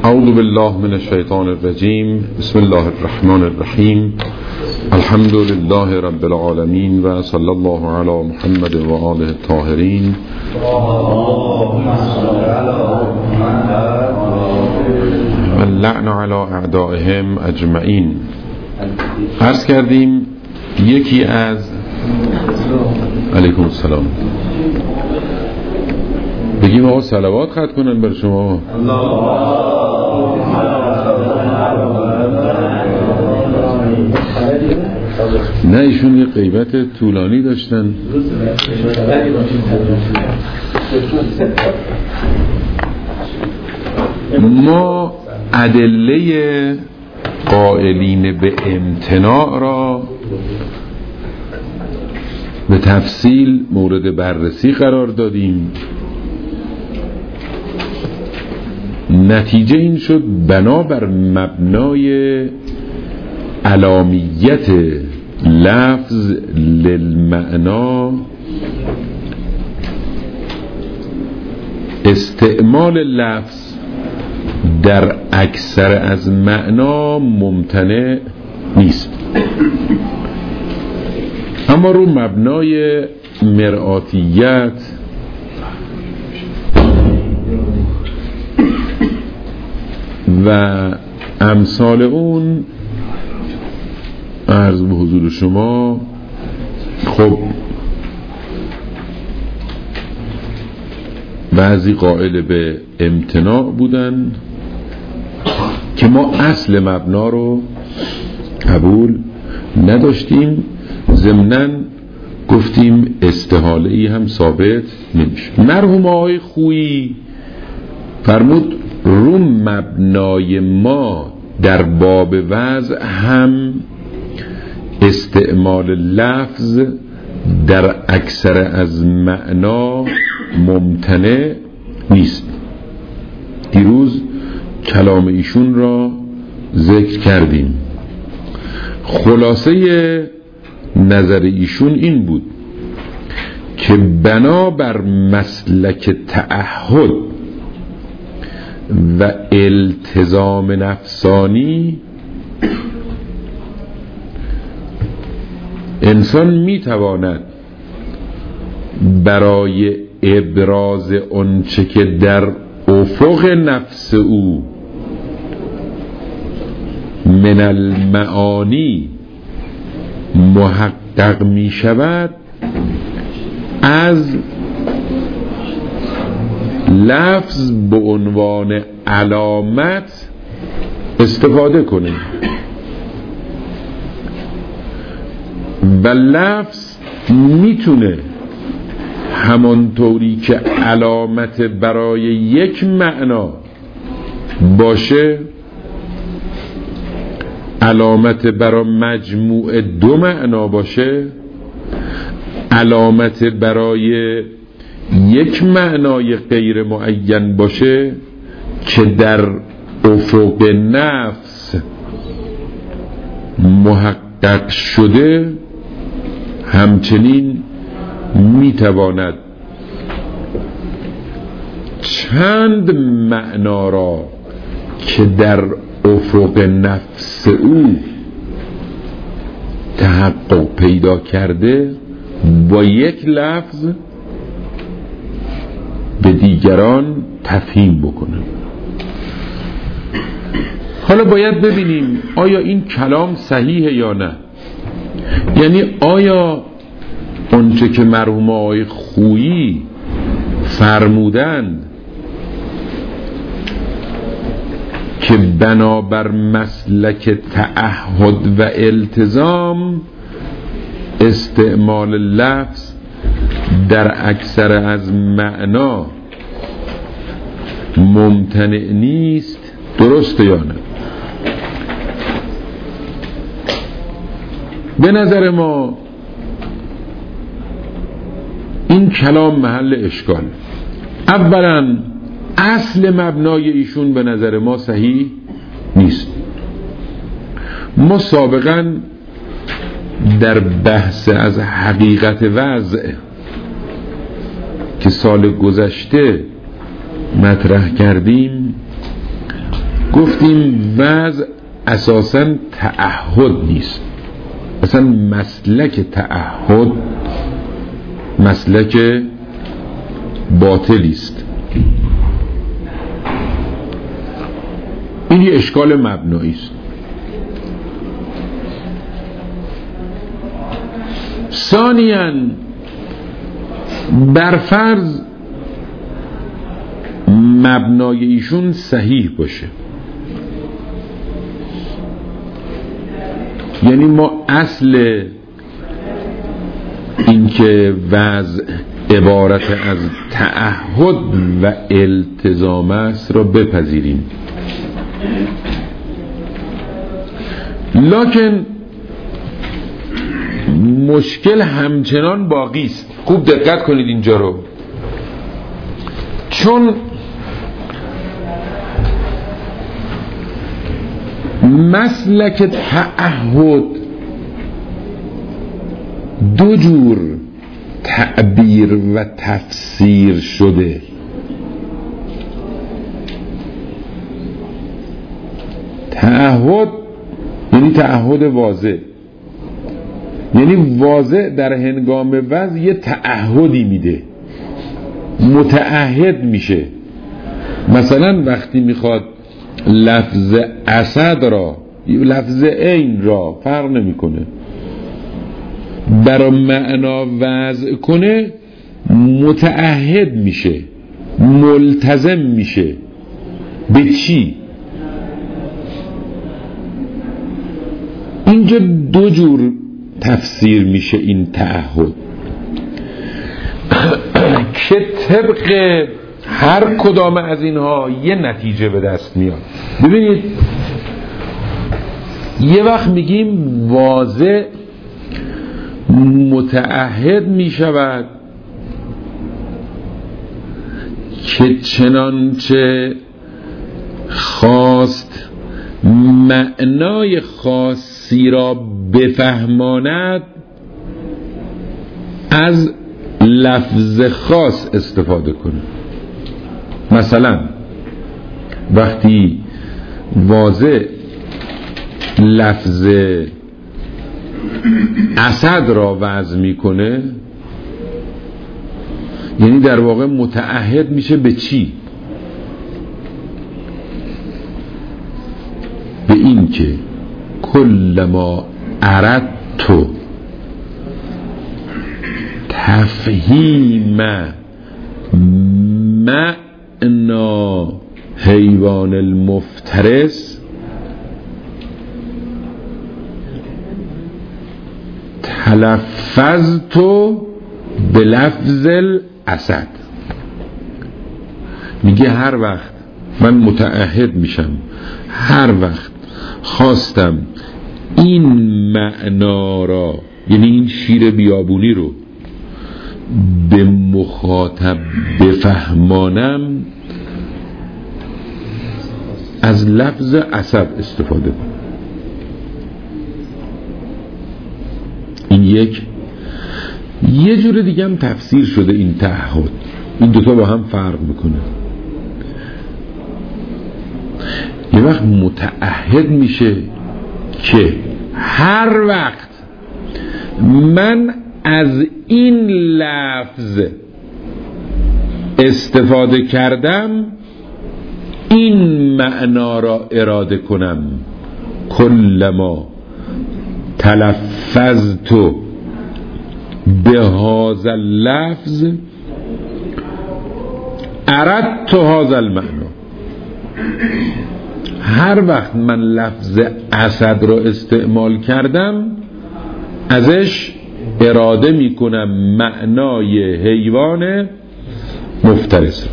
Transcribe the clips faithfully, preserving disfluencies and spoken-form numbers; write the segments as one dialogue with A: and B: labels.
A: اعوذ بالله من الشیطان الرجیم. بسم الله الرحمن الرحیم. الحمد لله رب العالمین و صلی الله علی محمد و آله الطاهرین. و اللعن علی اعدائهم اجمعین. عرض کردیم یکی از علیکم السلام بگیم آقا صلوات ختم کنن بر شما. نه ایشون یه غیبت طولانی داشتن. ما ادله قائلین به امتناع را به تفصیل مورد بررسی قرار دادیم. نتیجه این شد بنابر مبنای علامیت لفظ للمعنا استعمال لفظ در اکثر از معنا ممتنع نیست، اما رو مبنای مرآتیت و امثال اون عرض به حضور شما. خب بعضی قائل به امتناع بودن که ما اصل مبنا رو قبول نداشتیم، ضمناً گفتیم استحاله ای هم ثابت نمیشه. مرحوم آقای خویی فرمود رو مبنای ما در باب وضع هم استعمال لفظ در اکثر از معنا ممتنع نیست. دیروز کلام ایشون را ذکر کردیم. خلاصه نظر ایشون این بود که بنابر مسلک تعهد و التزام نفسانی انسان میتواند برای ابراز آنچه که در افق نفس او من المعانی محقق می شود از لفظ به عنوان علامت استفاده کنه و لفظ میتونه همانطوری که علامت برای یک معنا باشه علامت برای مجموع دو معنا باشه، علامت برای یک معنای غیر معین باشه که در افق نفس محقق شده. همچنین میتواند چند معنا را که در افق نفس او تحقق پیدا کرده با یک لفظ به دیگران تفهیم بکنه. حالا باید ببینیم آیا این کلام صحیحه یا نه. یعنی آیا اونچه که مرحوم آقای خویی فرمودند که بنابر مسلک تعهد و التزام استعمال لفظ در اکثر از معنا ممتنع نیست، درسته یا نه؟ به نظر ما این کلام محل اشکال. اولا اصل مبنای ایشون به نظر ما صحیح نیست. ما سابقا در بحث از حقیقت وضع که سال گذشته مطرح کردیم گفتیم وضع اساساً تعهد نیست، اصلا مسلک تعهد مسلک باطلی است. این یه اشکال مبنایی است. ثانیاً برفرض مبنای ایشون صحیح باشه، یعنی ما اصل اینکه وضع عبارت از تعهد و التزام است را بپذیریم، لکن مشکل همچنان باقی است. خوب دقت کنید اینجا رو، چون مسلک تعهد دو جور تعبیر و تفسیر شده. تعهد یعنی تعهد واضح، یعنی واضح در هنگام وضع یه تعهدی میده، متعهد میشه. مثلا وقتی میخواد لفظ اسد را، لفظ عین را، فرق نمیکنه، برای معنا وضع کنه، متعهد میشه، ملتزم میشه. به چی؟ اینجا دو جور تفسیر میشه این تعهد که طبق هر کدام از اینها یه نتیجه به دست میاد. ببینید، یه وقت میگیم واضح متعهد میشود که چنانچه خواست معنای خاصی را بفهماند از لفظ خاص استفاده کنه. مثلا وقتی واضح لفظ اسد را وضع میکنه، یعنی در واقع متعهد میشه به چی؟ به این که کل ما اردت تفهیم معنا حیوان المفترس تلفظت به لفظ الاسد. میگه هر وقت من متعهد میشم، هر وقت خواستم این معنا را، یعنی این شیر بیابونی رو به مخاطب بفهمانم، از لفظ اسد استفاده کنم. این یک یه جور دیگه هم تفسیر شده این تعهد. این دوتا با هم فرق میکنه. یه وقت متعهد میشه که هر وقت من از این لفظ استفاده کردم، این معنا را اراده کنم. کلما تلفظت به هذا اللفظ اردت هذا المعنا. هر وقت من لفظ اسد را استعمال کردم، ازش اراده میکنم معنای حیوان مفترس.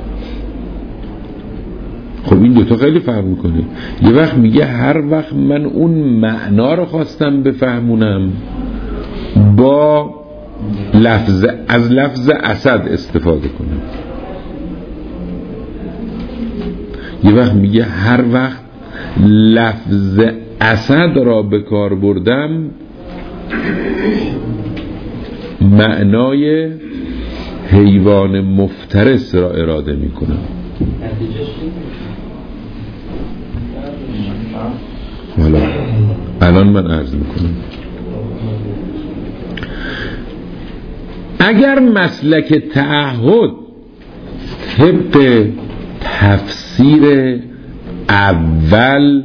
A: خب این دوتا خیلی فرق میکنه. یه وقت میگه هر وقت من اون معنا رو خواستم بفهمونم، با لفظ از لفظ اسد استفاده کنم. یه وقت میگه هر وقت لفظ اسد را به کار بردم، معنای حیوان مفترس را اراده میکنم. الان من عرض میکنم. اگر مسلک تعهد طبق تفسیر اول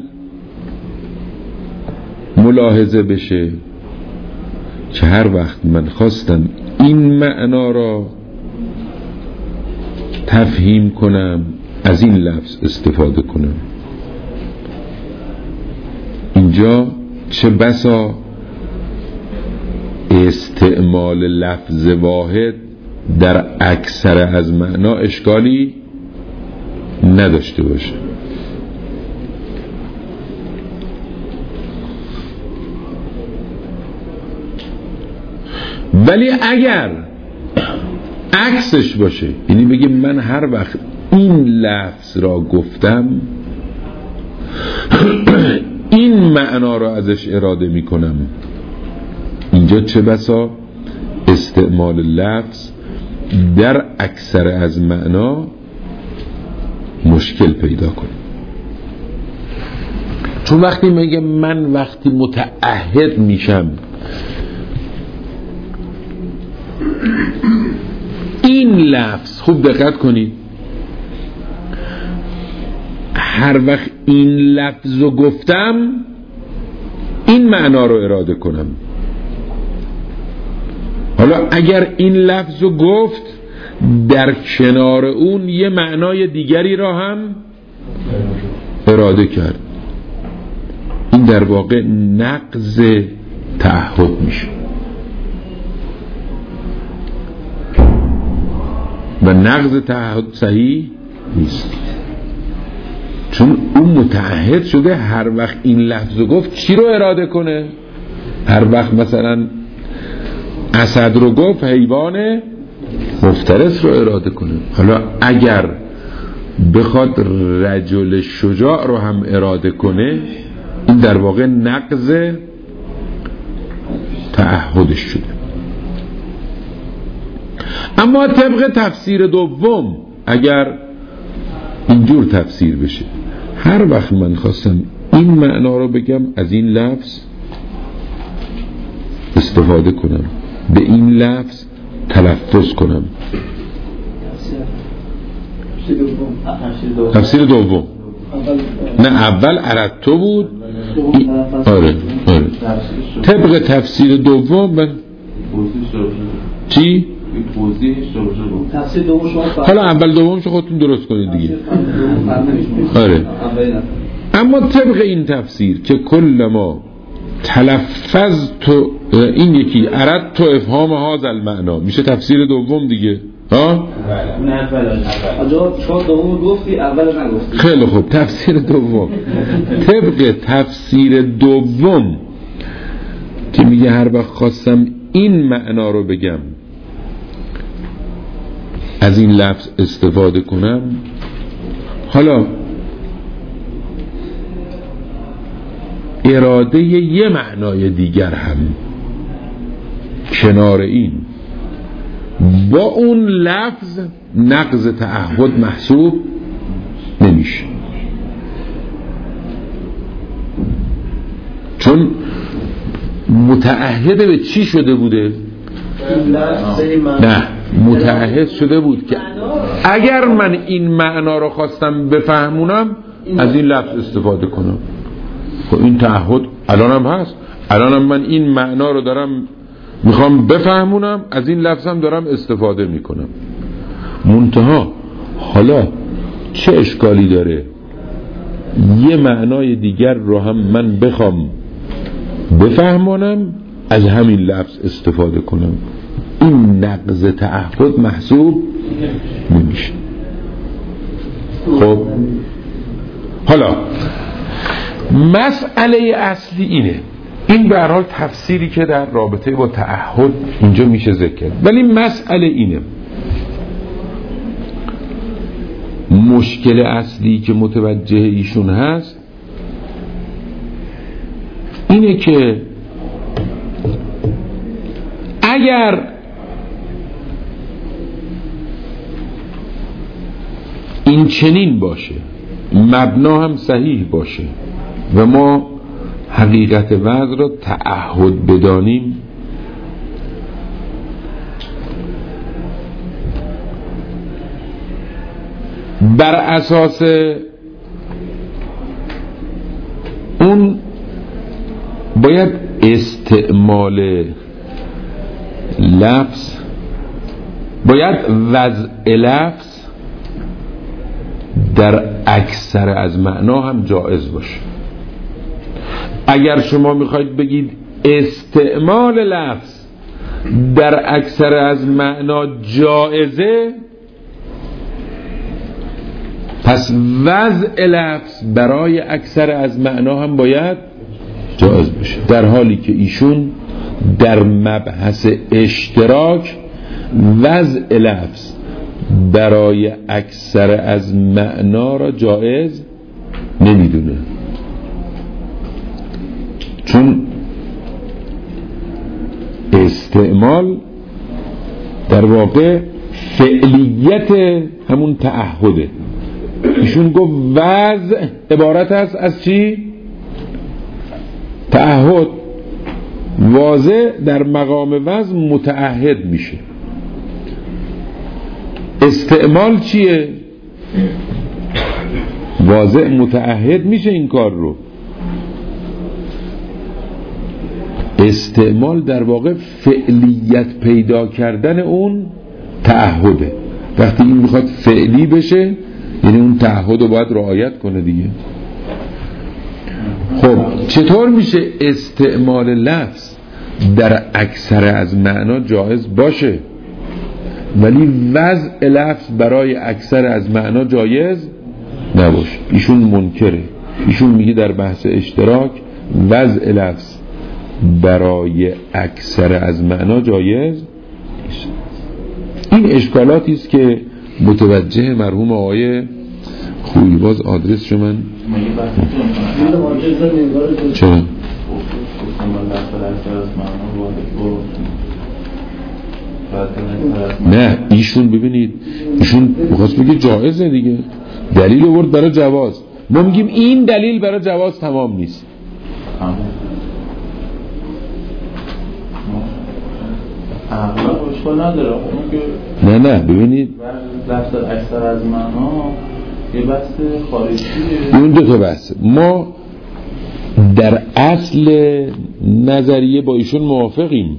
A: ملاحظه بشه که هر وقت من خواستم این معنا را تفهیم کنم از این لفظ استفاده کنم، اینجا چه بسا استعمال لفظ واحد در اکثر از معنا اشکالی نداشته باشه. ولی اگر عکسش باشه، یعنی بگیم من هر وقت این لفظ را گفتم این معنا را ازش اراده می کنم، اینجا چه بسا استعمال لفظ در اکثر از معنا مشکل پیدا کنه. چون وقتی میگه من وقتی متعهد میشم این لفظ، خوب دقت کنید، هر وقت این لفظ رو گفتم این معنا رو اراده کنم. حالا اگر این لفظ رو گفت در کنار اون یه معنای دیگری را هم اراده کرد، این در واقع نقض تعهد میشه و نقض تعهد صحیح نیست. چون اون متعهد شده هر وقت این لفظ رو گفت چی رو اراده کنه؟ هر وقت مثلا اسد رو گفت حیوان مفترس رو اراده کنه. حالا اگر بخواد رجل شجاع رو هم اراده کنه این در واقع نقض تعهدش شده. اما طبق تفسیر دوم اگر اینجور تفسیر بشه هر وقت من خواستم این معنا رو بگم از این لفظ استفاده کنم، به این لفظ تلفظ کنم. تفسیر دوم نه اول اردتو بود. آره آره طبق تفسیر دوم من چی؟ حالا اول دومشو خودتون درست کنید دیگه. آره اما طبق این تفسیر که کل ما تلفظ تو این یکی ارد تو افهام هذا المعنا میشه تفسیر دوم دیگه. ها خیلی خوب تفسیر دوم طبق تفسیر دوم که میگه هر وقت خواستم این معنا رو بگم از این لفظ استفاده کنم. حالا اراده یه معنای دیگر هم کنار این با اون لفظ نقض تعهد محسوب نمیشه، چون متعهد به چی شده بوده؟ نه متعهد شده بود که اگر من این معنا رو خواستم بفهمونم از این لفظ استفاده کنم. خب این تعهد الان هم هست، الان هم من این معنا رو دارم میخوام بفهمونم از این لفظ هم دارم استفاده میکنم. منتها حالا چه اشکالی داره یه معنای دیگر رو هم من بخوام بفهمونم از همین لفظ استفاده کنم؟ این نقض تعهد محسوب نمیشه. خب حالا مسئله اصلی اینه، این به هر حال تفسیری که در رابطه با تعهد اینجا میشه ذکر کرد، ولی مسئله اینه، مشکل اصلی که متوجه ایشون هست اینه که اگر این چنین باشه، مبنا هم صحیح باشه و ما حقیقت وضع را تعهد بدانیم، بر اساس اون باید استعمال لفظ، باید وضع لفظ در اکثر از معنا هم جائز باشه. اگر شما میخواید بگید استعمال لفظ در اکثر از معنا جائزه، پس وضع لفظ برای اکثر از معنا هم باید جائز بشه، در حالی که ایشون در مبحث اشتراک وضع لفظ برای اکثر از معنا را جائز نمیدونه، چون استعمال در واقع فعلیت همون تعهده. ایشون گفت وضع عبارت است از چی؟ تعهد. واضع در مقام وضع متعهد میشه. استعمال چیه؟ واضع متعهد میشه این کار رو. استعمال در واقع فعلیت پیدا کردن اون تعهده. وقتی این میخواد فعلی بشه یعنی اون تعهد رو باید رعایت کنه دیگه. خب چطور میشه استعمال لفظ در اکثر از معنا جایز باشه ولی وضع لفظ برای اکثر از معنا جایز نباشه؟ ایشون منکره. ایشون میگه در بحث اشتراک وضع لفظ برای اکثر از معنا جایز نیست. این اشکالاتی است که متوجه مرحوم آقای خویباز آدرس شو من چرا؟ نه ایشون ببینید ایشون بخواست بگه جایزه دیگه، دلیل آورد برای جواز. ما میگیم این دلیل برای جواز تمام نیست. نه نه ببینید
B: لفظ اکثر از معنا یه بحث خارجیه.
A: اون دو تا بحث. ما در اصل نظریه با ایشون موافقیم.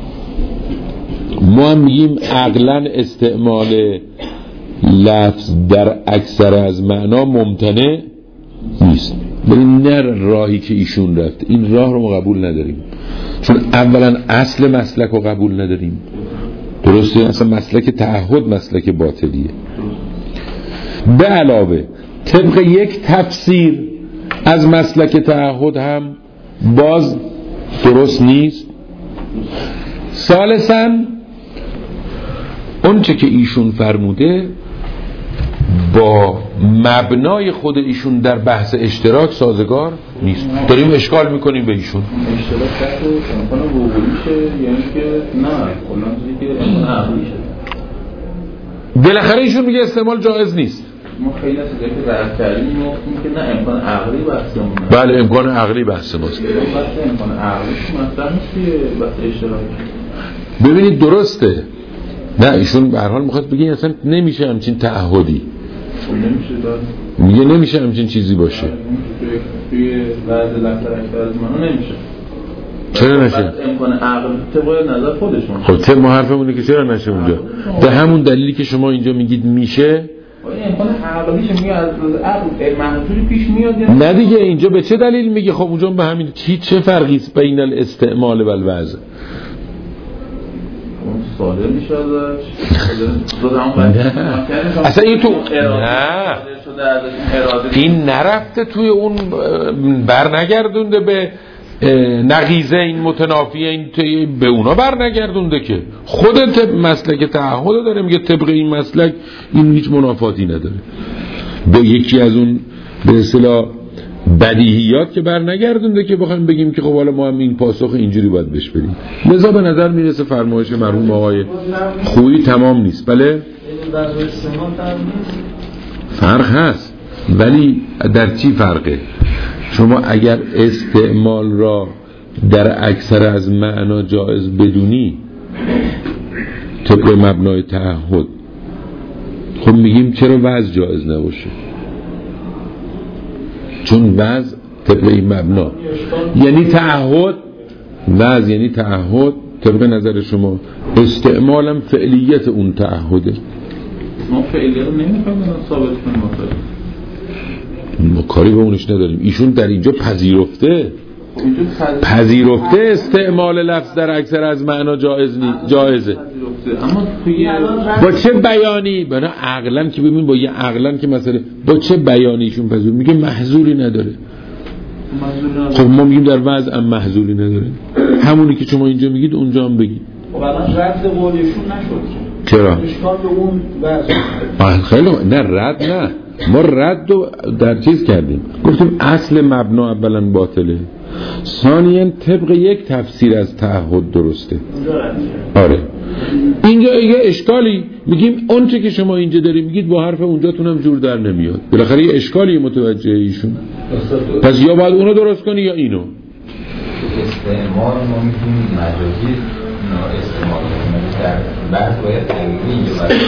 A: ما هم میگیم عقلاً استعمال لفظ در اکثر از معنا ممتنع نیست، ولی نه راهی که ایشون رفت. این راه رو ما قبول نداریم، چون اولا اصل مسلک رو قبول نداریم. درسته؟ اصلا مسلک تعهد مسلک باطلیه. به علاوه طبق یک تفسیر از مسلک تعهد هم باز درست نیست. ثالثاً اون چه که ایشون فرموده با مبنای خود ایشون در بحث اشتراک سازگار نیست. داریم اشکال میکنیم به ایشون.
B: اشتراک بحث امکان وقوعیشه یعنی که نه کلا چیزی که امکان عقلیشه.
A: بالاخره ایشون میگه استعمال جایز نیست.
B: ما خیلی از چیزایی که رد کردیم میگیم که نه امکان عقلی بحثمونه.
A: بله امکان عقلی بحث ماست.
B: بحث امکان عقلیش مطرح نیست که بحث اشتراک.
A: ببینید درسته. نه ایشون به هر حال میخواد بگه اصلا نمیشه همچین تعهدی. میگه نمیشه همچین چیزی باشه.
B: توی بعض لفتر اکثر از منو نمیشه.
A: چرا نشه؟
B: امکان عقل طبق نظر خودشون.
A: خب طبق ما حرفمونه که چرا نشه اونجا؟ به همون دلیلی که شما اینجا میگید میشه.
B: امکان عقلیش میگه از عقل محصولی پیش میاد.
A: نه دیگه اینجا به چه دلیل میگه؟ خب اونجا به همین چی چه فرقی است بین الاستعمال و الوضع؟
B: ساده میشه ازش.
A: اصلا این تو نه این نرفته توی اون بر نگردونده به نقیضه این متنافیه این توی به اونا بر نگردونده که خودت مسلک تعهد داره میگه طبق این مسلک این هیچ منافاتی نداره به یکی از اون به اصطلاح بدیهیات که بر نگردونده که بخوایم بگیم که خب حالا ما هم این پاسخ اینجوری باید بهش بدیم. لذا به نظر میرسه فرمایش مرحوم آقای خویی تمام نیست. بله فرق هست ولی در چی فرقه؟ شما اگر استعمال را در اکثر از معنا جایز بدونی طبق مبنای تعهد، خب میگیم چرا وضع جایز نباشه؟ چون وضع طبق این مبنا یعنی تعهد، وضع یعنی تعهد طبق نظر شما، استعمالم فعلیت اون تعهده.
B: ما فعلیت رو نمیخوایم ثابت کنیم،
A: ما کاری به اونش نداریم. ایشون در اینجا پذیرفته پذیرفته استعمال لفظ در اکثر از معنا جایز نی جایزه.
B: اما توی
A: با چه بیانی؟ بنا عقلن که ببین، با یه عقلن که مثلا با چه بیانیشون پذیر میگه محظوری نداره. خب ما میگیم در وضع هم محظوری نداره، همونی که شما اینجا میگید اونجا هم بگید.
C: خب الان رد قولشون نشد
A: چرا؟
C: اشکال به اون وضع.
A: خیلی نه رد نه، ما رد رو در چیز کردیم، گفتیم اصل مبنا اولا باطله، ثانیاً طبق یک تفسیر از تعهد درسته. آره اینجا یه اشکالی میگیم اون چه که شما اینجا داریم میگید با حرف اونجاتون هم جور در نمیاد، بالاخره یه اشکالی متوجه ایشون، پس یا باید اونو درست کنی یا اینو.
D: استعمال ما میتونیم مجازی استعمال کنیم، در بعد باید تغییری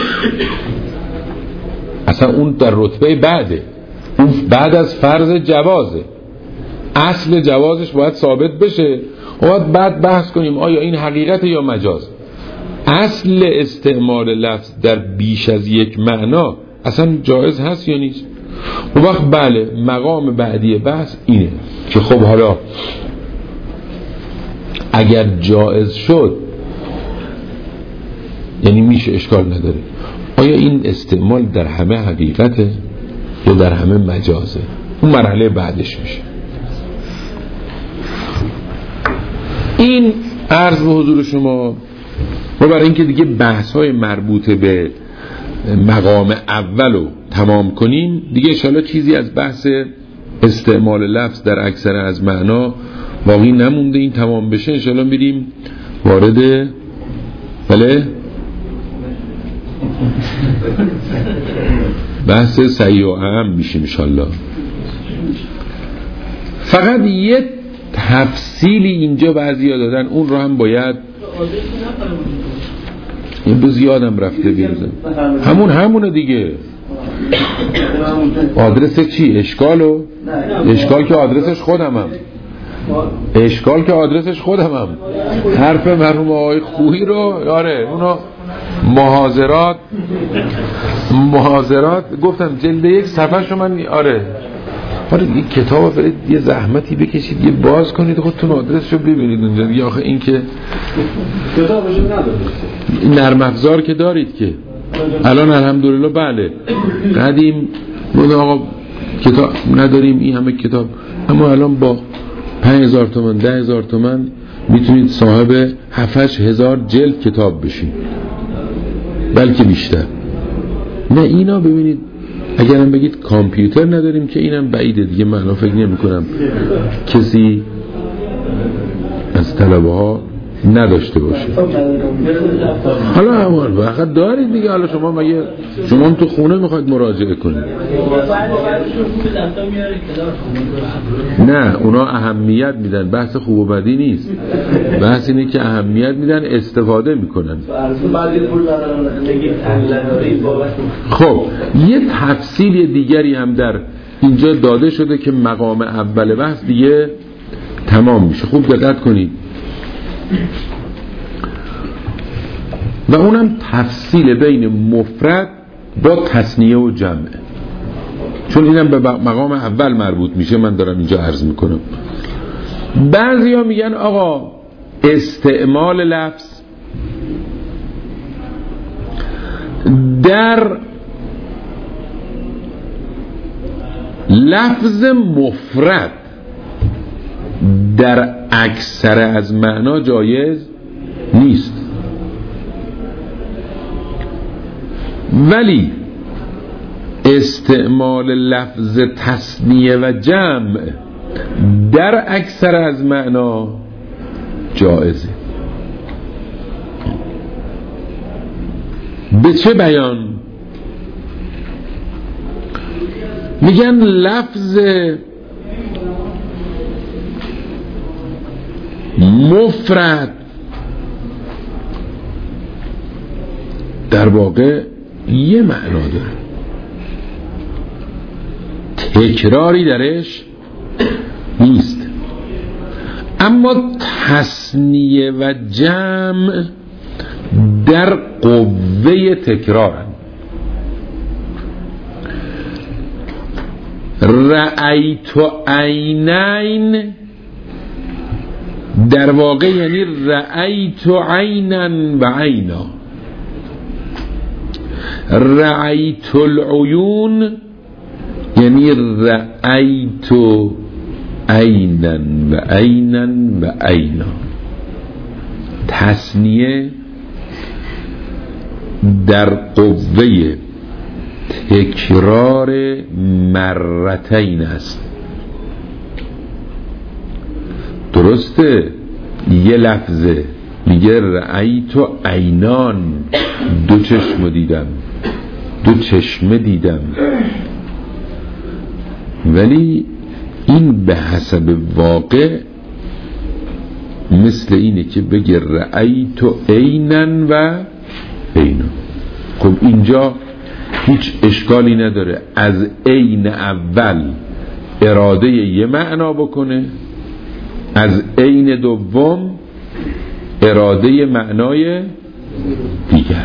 A: اصلا اون در رتبه بعده، اون بعد از فرض جوازه، اصل جوازش باید ثابت بشه و باید بعد بحث کنیم آیا این حقیقت یا مجاز. اصل استعمال لفظ در بیش از یک معنا اصلا جایز هست یا نیست؟ و وقت بله مقام بعدی بحث اینه که خب حالا اگر جایز شد یعنی میشه، اشکال نداره، آیا این استعمال در همه حقیقته یا در همه مجازه؟ اون مرحله بعدش میشه. این عرض به حضور شما و برای اینکه دیگه بحث های مربوط به مقام اولو تمام کنیم دیگه انشاءالله چیزی از بحث استعمال لفظ در اکثر از معنا باقی نمونده. این تمام بشه انشاءالله میریم وارد بله بحث صحیح و اعم میشیم انشاءالله. فقط یه تفصیلی اینجا بعضی ها دادن، اون رو هم باید این دو زیادم رفته بیرزن همون همونه دیگه. آدرس چی؟ اشکالو؟ اشکال که آدرسش خودم هم اشکال که آدرسش خودم هم حرف مرحوم آقای خویی رو یاره اونو محاضرات محاضرات گفتم جلد یک صفحه شو من آره آره این کتاب برید یه زحمتی بکشید یه باز کنید خودتون آدرسشو ببینید اونجا دیگه. آخه این که
C: کتابشو ندارید،
A: نرم افزار که دارید که الان الحمدلله بله قدیم بود آقا کتاب نداریم این همه کتاب، اما الان با پنج هزار تومن ده هزار تومن میتونید صاحب هفت هزار جلد کتاب بشید بلکه بیشتر. نه اینا ببینید اگرم بگید کامپیوتر نداریم که اینم بعیده دیگه، من الان فکر نمی کنم کسی از طلبه ها نداشته باشه. حالا اول وقت دارید دیگه، حالا شما مگه شما هم تو خونه میخواید مراجعه کنید؟ نه اونا اهمیت میدن، بحث خوب و بدی نیست، بحث اینه که اهمیت میدن استفاده میکنن. خب یه تفصیل دیگری هم در اینجا داده شده که مقام اول بحث دیگه تمام میشه. خوب دقت کنید و اونم تفصیل بین مفرد با تثنیه و جمع، چون اینم به مقام اول مربوط میشه. من دارم اینجا عرض میکنم. بعضی ها میگن آقا استعمال لفظ در لفظ مفرد در اکثر از معنا جایز نیست، ولی استعمال لفظ تثنیه و جمع در اکثر از معنا جایزه. به چه بیان؟ میگن لفظ مفرد در واقع یه معنا داره، تکراری درش نیست. اما تثنیه و جمع در قوه تکرارن. رأیت عینین در واقع یعنی رأیت عینن و عینا. رأیت العیون یعنی رأیت عینن و عینن و عینا. تثنیه در قوه تکرار مرتین است. درسته یه لفظه میگه رأیت عینان، دو چشم دیدم، دو چشمه دیدم، ولی این به حسب واقع مثل اینه که بگه رأیت عینن و عینا. خب اینجا هیچ اشکالی نداره از عین اول اراده یه معنا بکنه، از عین دوم اراده معنای دیگر.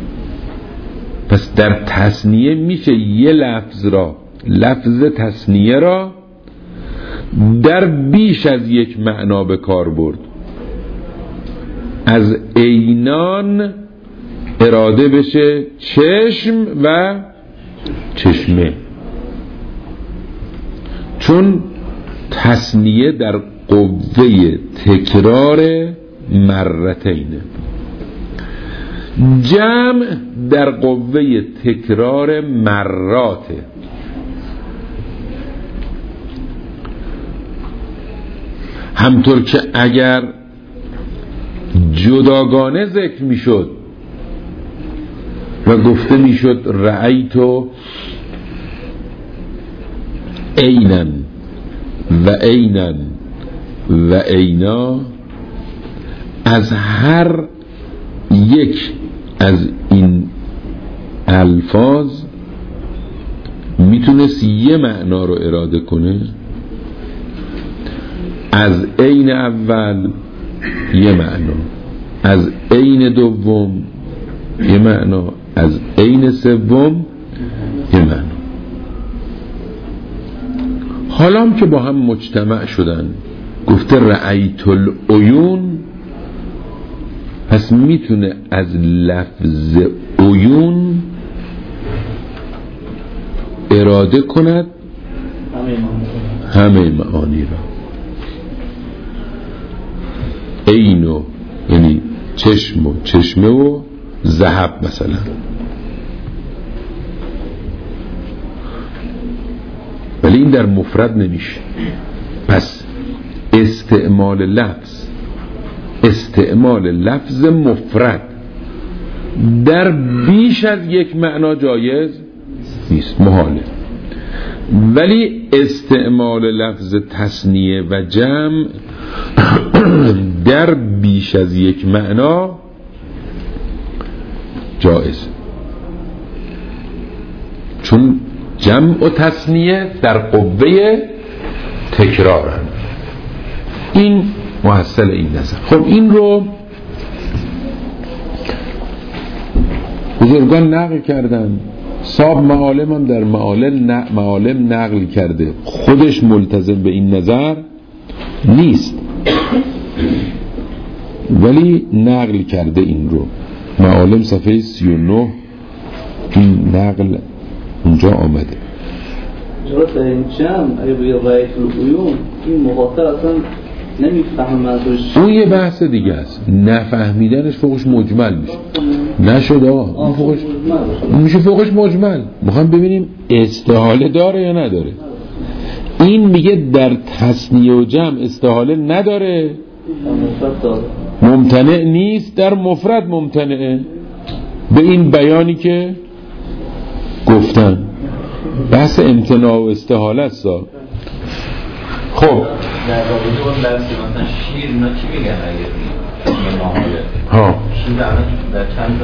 A: پس در تثنیه میشه یه لفظ را، لفظ تثنیه را در بیش از یک معنا به کار برد. از عینان اراده بشه چشم و چشمه، چون تثنیه در قوه تکرار مرتینه. جمع در قوه تکرار مراته. همطور که اگر جداگانه ذکر میشد و گفته میشد رأیتو عینن و عینن و عینا، از هر یک از این الفاظ میتونست یه معنا رو اراده کنه. از عین اول یه معنا، از عین دوم یه معنا، از عین سوم یه معنا. حالا هم که با هم مجتمع شدن گفته رأیت العیون، پس میتونه از لفظ عیون اراده کند همه معانی را. عینو یعنی چشم و چشمه و ذهب مثلا. ولی این در مفرد نمیشه. پس استعمال لفظ استعمال لفظ مفرد در بیش از یک معنا جایز نیست، محاله. ولی استعمال لفظ تثنیه و جمع در بیش از یک معنا جایز، چون جمع و تثنیه در قوه تکرارن. این محصل این نظر. خب این رو بزرگان نقل کردن. صاحب معالم هم در معالم معالم نقل کرده، خودش ملتزم به این نظر نیست ولی نقل کرده این رو. معالم صفحه سی و نه این نقل اونجا آمده.
E: جواب این جمع اگه بگه رأیت العیون، این مخاطب اصلا نمیفهم منظورش.
A: اون یه بحث دیگه است، نفهمیدنش فوقش مجمل میشه. نشد آقا، اون فوقش میشه فوقش مجمل. میخوام ببینیم استحاله داره یا نداره. این میگه در تثنیه و جمع استحاله نداره، ممتنع نیست، در مفرد ممتنعه. به این بیانی که گفتن بحث امتناع و استحاله است. خب
D: در رابطه با لفظ مثلا شیر اینا چی میگن اگه میگن ناحاله
A: ها
D: شیر الان در چند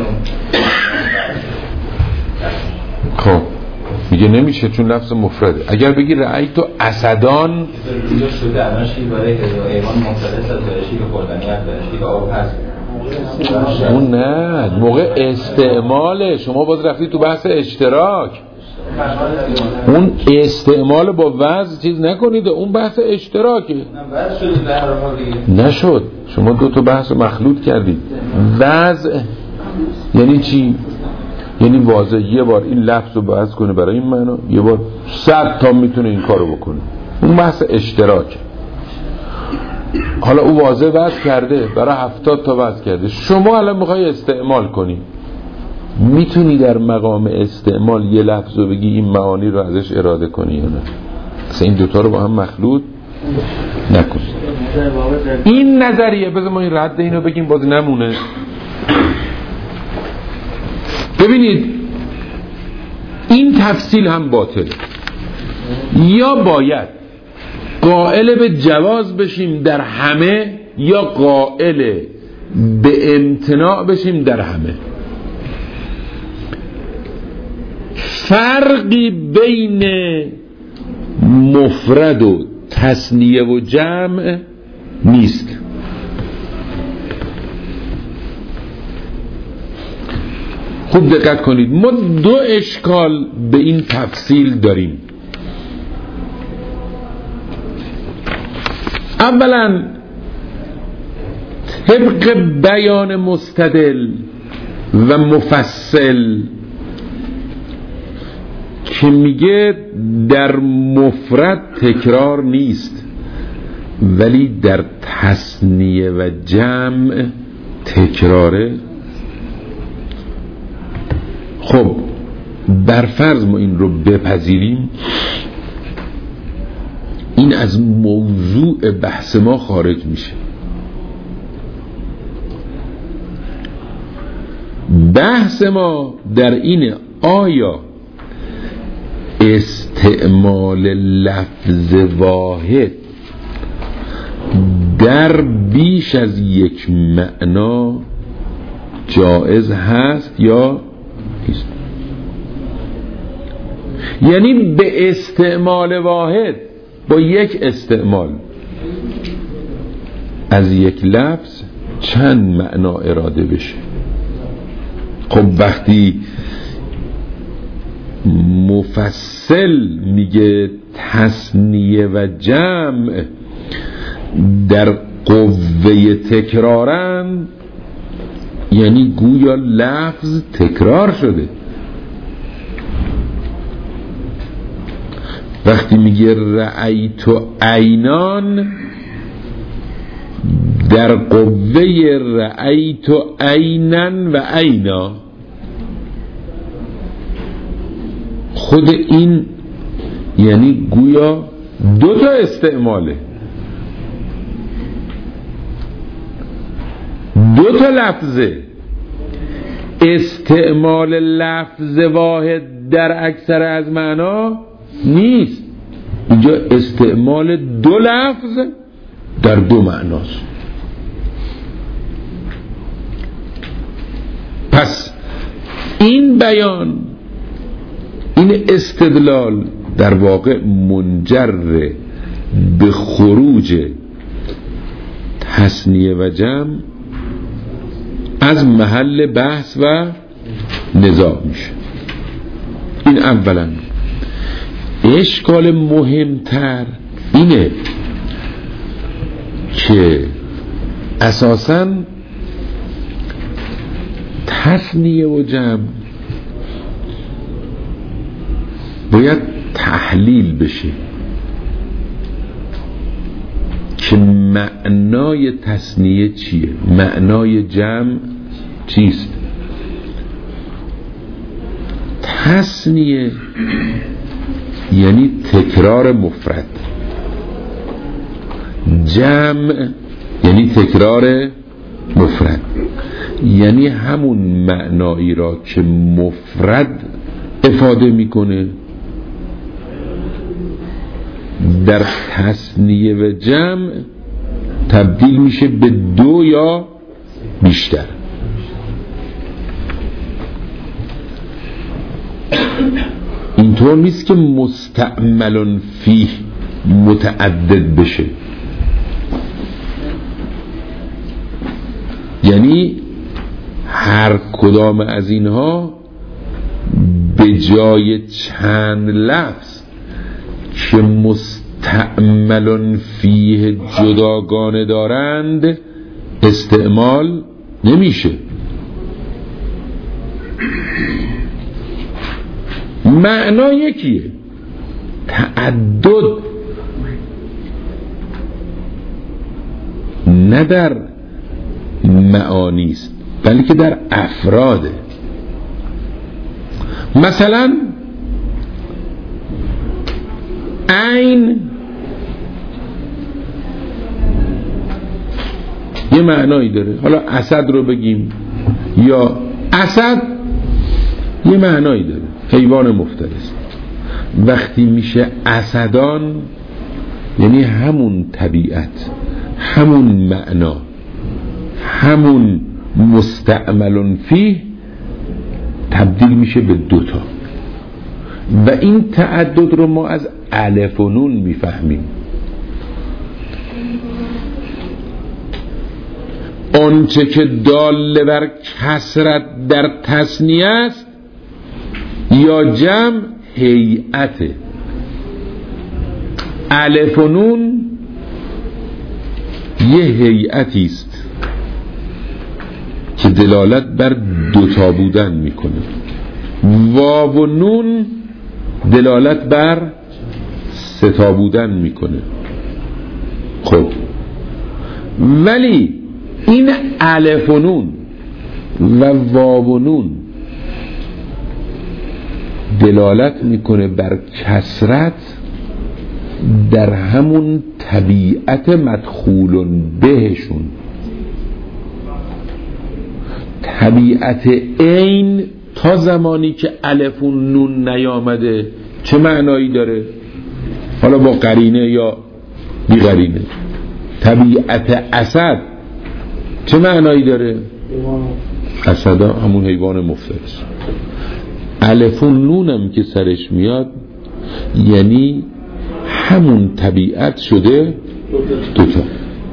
D: تا
A: خب میگه نمیشه چون لفظ مفرده. اگر بگی رأیت و اسدان
D: اینجا شده الان شیر برای حیوان مختلف از برای شیر خوردنی هست برای شیر آب هست
A: اون نه موقع استعماله. شما باز رفتی تو بحث اشتراک. اون استعمال با وضع چیز نکنید. اون بحث اشتراکه. نشد. شما دو تا بحث مخلوط کردید. وضع یعنی چی؟ یعنی واضح یه بار این لفظ رو وضع کنه برای این معنا، یه بار صد تا میتونه این کارو بکنه. اون بحث اشتراکه. حالا او واضح وضع کرده برای هفتاد تا وضع کرده. شما الان میخوای استعمال کنی، میتونی در مقام استعمال یه لفظ رو بگی این معانی رو ازش اراده کنی یا نه؟ اصلا این دوتا رو با هم مخلوط نکن. این نظریه بذار ما این رد اینو بگیم باز نمونه. ببینید این تفصیل هم باطله. یا باید قائل به جواز بشیم در همه یا قائل به امتناع بشیم در همه. فرقی بین مفرد و تثنیه و جمع نیست. خوب دقت کنید. ما دو اشکال به این تفصیل داریم. اولا طبق بیان مستدل و مفصل که میگه در مفرد تکرار نیست ولی در تثنیه و جمع تکراره. خب برفرض ما این رو بپذیریم، این از موضوع بحث ما خارج میشه. بحث ما در اینه آیا استعمال لفظ واحد در بیش از یک معنا جائز هست یا نیست. یعنی به استعمال واحد با یک استعمال از یک لفظ چند معنا اراده بشه. خب وقتی مفصل میگه تثنیه و جمع در قوه تکرارن، یعنی گویا لفظ تکرار شده. وقتی میگه رأیت عینان در قوه رأیت عینن و عینا، خود این یعنی گویا دو تا استعماله، دو تا لفظه. استعمال لفظ واحد در اکثر از معنا نیست. اینجا استعمال دو لفظ در دو معناست. پس این بیان، این استدلال در واقع منجر به خروج تثنیه و جمع از محل بحث و نزاع میشه. این اولا. اشکال مهمتر اینه که اساساً تثنیه و جمع باید تحلیل بشه که معنای تثنیه چیه، معنای جمع چیست. تثنیه یعنی تکرار مفرد، جمع یعنی تکرار مفرد، یعنی همون معنایی را که مفرد افاده میکنه در تثنیه و جمع تبدیل میشه به دو یا بیشتر. اینطور نیست که مستعمل فیه متعدد بشه، یعنی هر کدام از اینها به جای چند لفظ که مستعمل فیه جداگانه دارند استعمال نمیشه. معنا یکیه، تعدد نه در معانی است بلکه در افراده. مثلا عین یه معنایی داره، حالا اسد رو بگیم یا اسد یه معنایی داره، حیوان مفترس. وقتی میشه اسدان یعنی همون طبیعت، همون معنا، همون مستعمل فیه تبدیل میشه به دوتا و این تعدد رو ما از الف و نون میفهمیم. آنچه که دال بر کسرت در تثنیه است یا جمع هیئت. الف و نون یه هیئتی است که دلالت بر دوتا بودن میکنه، واو و نون دلالت بر ستا بودن میکنه. خب ولی این الف و نون و واو و نون دلالت میکنه بر کسرت در همون طبیعت مدخول بهشون. طبیعت عین تا زمانی که الف و نون نیامده چه معنایی داره؟ حالا با قرینه یا بی قرینه. طبیعت اسد چه معنایی داره؟ اسد همون حیوان مفترس. الف و نونم که سرش میاد یعنی همون طبیعت شده دوتا.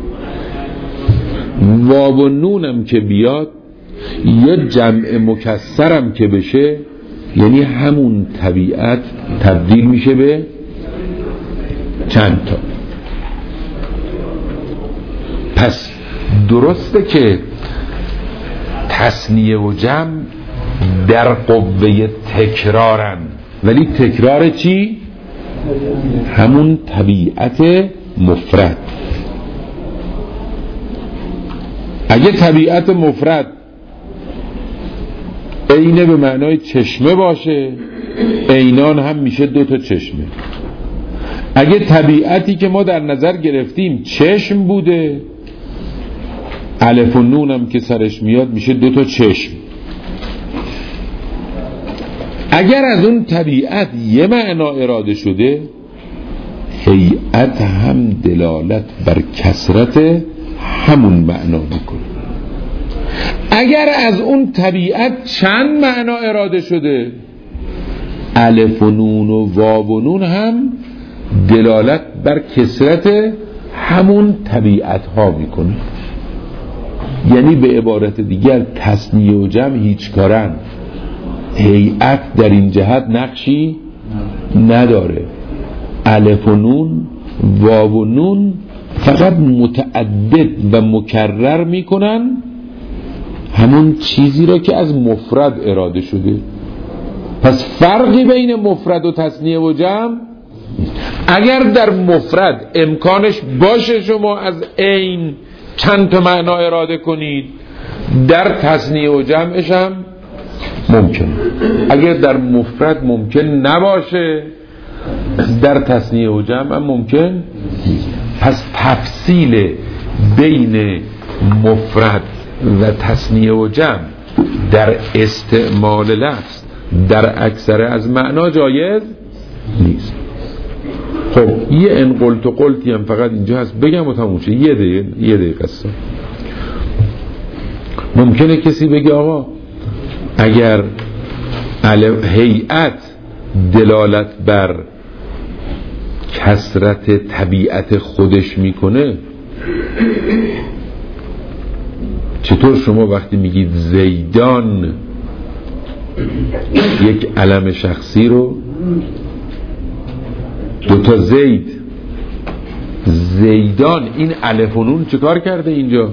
A: واو و نونم که بیاد یا جمع مکسرم که بشه یعنی همون طبیعت تبدیل میشه به چند تا. پس درسته که تثنیه و جمع در قوه تکرارن، ولی تکرار چی؟ همون طبیعت مفرد. اگه طبیعت مفرد عینه به معنای چشمه باشه، عینان هم میشه دو تا چشمه. اگه طبیعتی که ما در نظر گرفتیم چشم بوده، الف و نون هم که سرش میاد میشه دو تا چشم. اگر از اون طبیعت یه معنا اراده شده، هیئت هم دلالت بر کسرت همون معنا میکنه. اگر از اون طبیعت چند معنا اراده شده، الف و نون و واو و نون هم دلالت بر کسرت همون طبیعت ها میکنه. یعنی به عبارت دیگر تثنیه و جمع هیچ کارن، هیئت در این جهت نقشی نداره. الف و نون واو و نون فقط متعدد و مکرر میکنن همون چیزی را که از مفرد اراده شده. پس فرقی بین مفرد و تثنیه و جمع، اگر در مفرد امکانش باشه شما از عین چند تا معنا اراده کنید، در تثنیه و جمعش هم ممکن. اگر در مفرد ممکن نباشه، در تثنیه و جمع هم ممکن. پس تفصیل بین مفرد و تثنیه و جمع در استعمال لفظ در اکثر از معنا جایز نیست. خب یه ان قلت و قلتی هم فقط اینجا هست بگم و تموم شه. یه دقیقه یه دقیقه است. ممکنه کسی بگه آقا اگر هیئت دلالت بر کثرت طبیعت خودش میکنه، چطور شما وقتی میگید زیدان یک علم شخصی رو دوتا زید زیدان این الف و نون چیکار کرده اینجا؟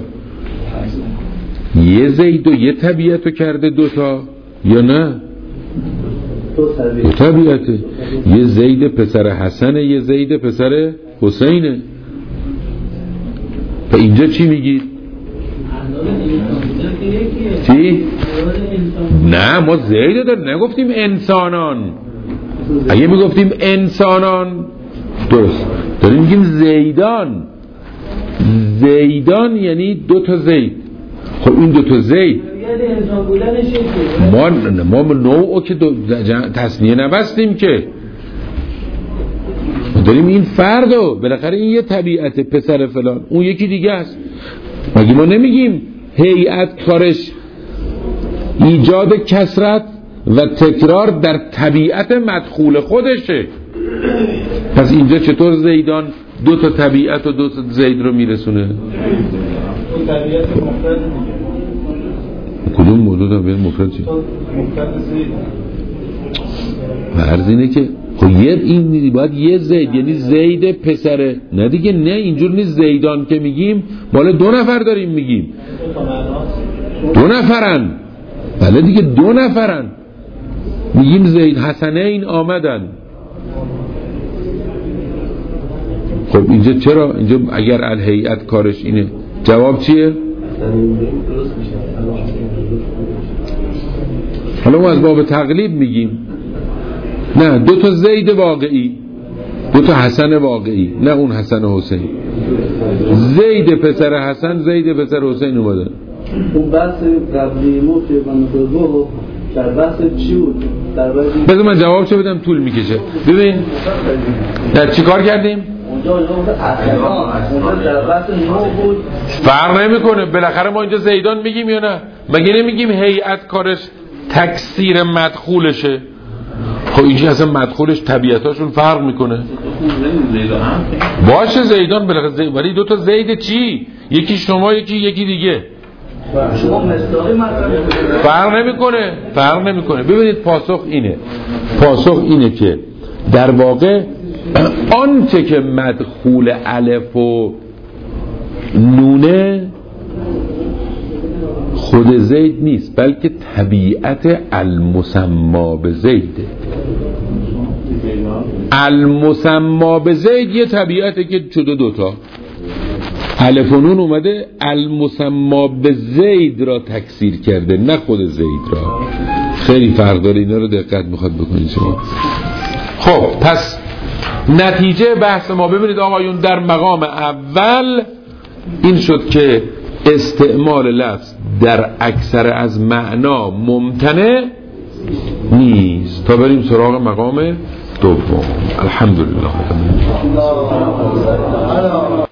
A: یه زید و یه طبیعت رو کرده دوتا یا نه؟ دو طبیعته. یه زید پسر حسنه یه زید پسر حسینه. و اینجا چی میگید؟ چی؟ نه ما زیده داریم نگفتیم انسانان. اگه میگفتیم انسانان درست داریم میگیم زیدان. زیدان یعنی دو تا زید. خب این دو تا زید ما ما نوعو که تصنیه نبستیم که داریم این فردو بالاخره این یه طبیعت پسر فلان اون یکی دیگه است. مگه ما نمیگیم هیئت کارش ایجاد کثرت و تکرار در طبیعت مدخول خودشه؟ پس اینجا چطور زیدان دو تا طبیعت و دو تا زید رو میرسونه؟
C: طبیعت مفرد
A: کدوم موضوع دا بیان مفرد چی؟
C: مفرد زید
A: فرض اینه که خب یه این باید یه زید یعنی زید پسره نه دیگه. نه اینجور نیست. زیدان که میگیم بالا دو نفر داریم میگیم دو نفرن. بله دیگه دو نفرن میگیم زید حسنه این آمدن. خب اینجا چرا اینجا اگر الهیئت کارش اینه جواب چیه؟ حالا ما از باب تقلیب میگیم نه دو تا زید واقعی دو تا حسن واقعی نه اون حسن و حسین. زید پسر حسن زید پسر حسین اومدن.
E: اون بحث قبلی ما که من خودمو در بحث چی بود؟ در بحث
A: بذار من جواب چه بدم طول میکشه. ببین در چی کار کردیم؟
E: اونجا اونجا در بحث نو بود.
A: فرق نمیکنه بالاخره ما اینجا زیدان میگیم یا نه؟ مگه نمیگیم هیئت کارش تکثیر مدخولشه؟ خب اینجا اصلا مدخولش طبیعتاشون فرق میکنه. باشه زیدان بالاخره ولی دو تا زید چی؟ یکی شما یکی یکی دیگه.
E: شما مصداقی مطرح
A: فرق نمیکنه فرق نمیکنه. ببینید پاسخ اینه پاسخ اینه که در واقع آنچه که مدخول الف و نونه خود زید نیست بلکه طبیعت المسما به زیده. المسما به زید یه طبیعته که شده دوتا الف و نون اومده المسما به زید را تکثیر کرده نه خود زید را. خیلی فرق داره. اینا رو دقت میخواد بکنید شما. خب پس نتیجه بحث ما ببینید آقایون در مقام اول این شد که استعمال لفظ در اکثر از معنا ممتنع نیست. تا بریم سراغ مقام دوم. الحمدلله.